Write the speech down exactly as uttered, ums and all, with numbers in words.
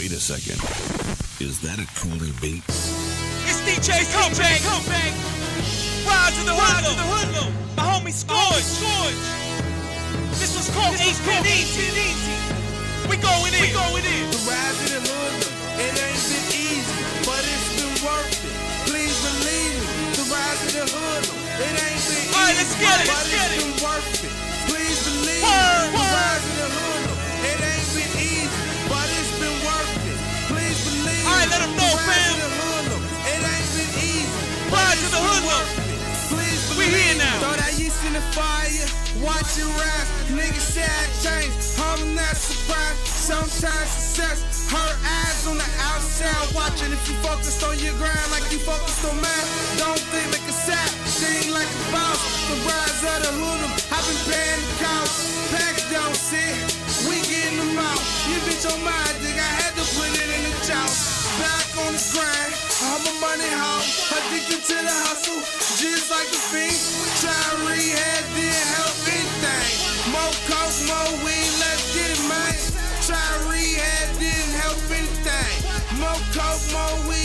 Wait a second. Is that a cooler beat? It's D J Comeback. Comeback. Rise to the hoodlum. My homie Scourge. Scourge. This was called Ace Been Easy. We going in. We going in. The rise of the hoodlum. It ain't been easy, but it's been worth it. Please believe me. The rise of the hoodlum. It ain't been easy, all right, let's get it. but Let's it's get it. been worth it. Please believe Word, me. The word. rise of the hoodlum. It ain't been easy, but it's been worth it. Please believe me. All right, let 'em know, the rise fam. of the hoodlum. It ain't been easy. Rise to the hoodlum. Please We believe here me. now. Throw that yeast in the fire. Watch it rise. Niggas say I changed. I'm not surprised. Sometimes success hurt eyes on the outside. Watching if you focused on your grind like you focused on mine. Don't think like a sap. Think like a boss. The rise of the hoodlum. I've been paying the cost. Packs don't sit. We getting them out. You bitch on my dick. I had to put it in the chow. Back on the grind. I'm a money hoe. Addicted to the hustle. Just like the fiend. Try rehab. Didn't help anything. More coke, more weed. Let's get it, man. Try rehab. Didn't help anything. More coke, more weed.